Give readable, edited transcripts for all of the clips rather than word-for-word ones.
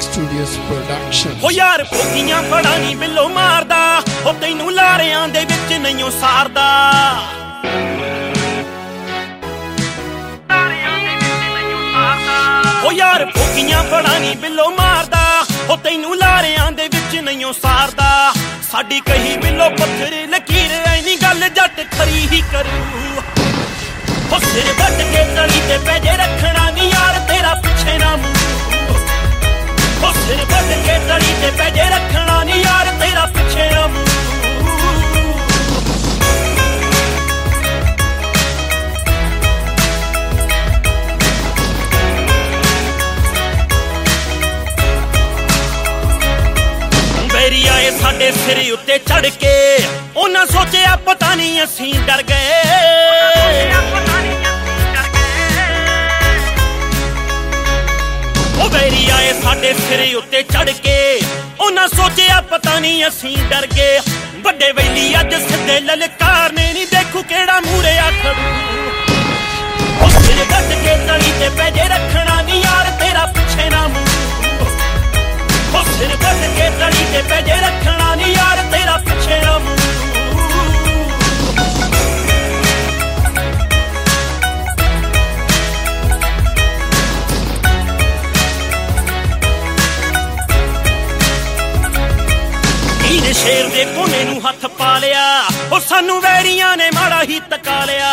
Music Studios production। हो यार भोगियां फड़ा नी बिल्लो मारदा, हो तैनू लारियां दे विच नहीं सारदा। हो यार भोगियां फड़ा नी बिल्लो मारदा, हो तैनू लारियां दे विच नहीं सारदा। साडी कही बिल्लो पत्थर लकीर ऐनी गल जट खरी ही करू। हो सिर वट के तली ते पैजे रखना नी यार तेरा पिछे ना मूं। हो सिर वट के तली ते पैजे रखना नी यार तेरा पिछे ना मूं। बैरी आए साडे सिर उत्ते चढ़ के, उन्हां सोचिया पता नहीं असीं डर गए। बैरी आए साडे सिर उत्ते चढ़ के, उन्हां सोचिया पता नहीं असीं डर गए। बड़े वैली अज सिद्धे ललकारने नी, देखू केड़ा मूरे आ खड़ू। सिर वट के तली ते पैजे रखना नी यार तेरा पिछे ना मूं। सिर वट के तली ते पैजे रखना नी यार तेरा पिछे ना मूं। शेर दे कोने नू हथ पा लिया, ओ सानू वैरियां ने माड़ा ही तका लिया।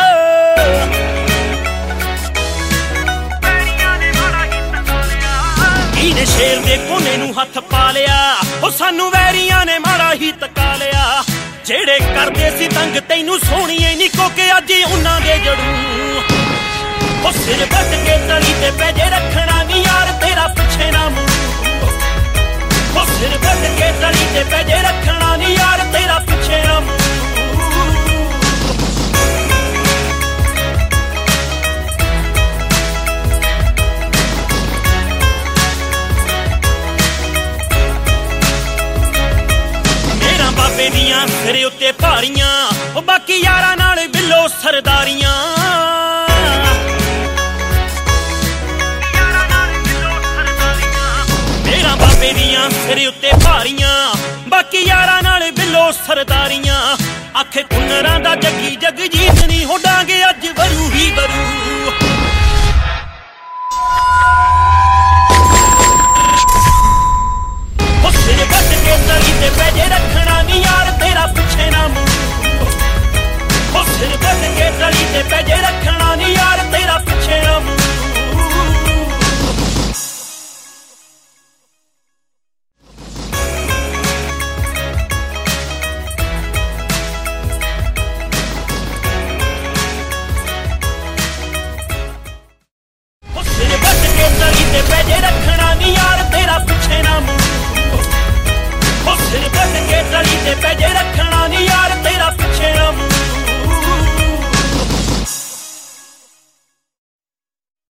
इने शेर दे कोने नू हथ पा लिया, ओ सानू वैरियां ने माड़ा ही तका लिया। जेड़े करदे सी तंग तैनू सोहणीए नी कोके अज उन्हां दे जड़ू। ओ सिर वट के तली ते पैजे रखना नी यार तेरा पिछे ना मूं। सिर वट के तली ते पैजे रखना नी यार तेरा पिछे ना मूं। मेरा बाबे दियां सिर उत्ते भारियां, ओ बाकी यारां नाल बिल्लो सरदारियां। बाबे दियां सिर उत्ते भारियां, बाकी यारां नाल बिल्लो सरदारियां। आखे कुन्नरां दा जगी जगजीत नी, हो डांगे अज वरू ही वरू। हो सिर वट के तली ते पैजे रखना नी यार तेरा पिछे ना मूं। हो सिर वट के तली ते पैजे रखना नी यार तेरा पिछे ना मूं। पैजे रखना नी यार तेरा पिछे ना मूं। सिर वट के तली ते पैजे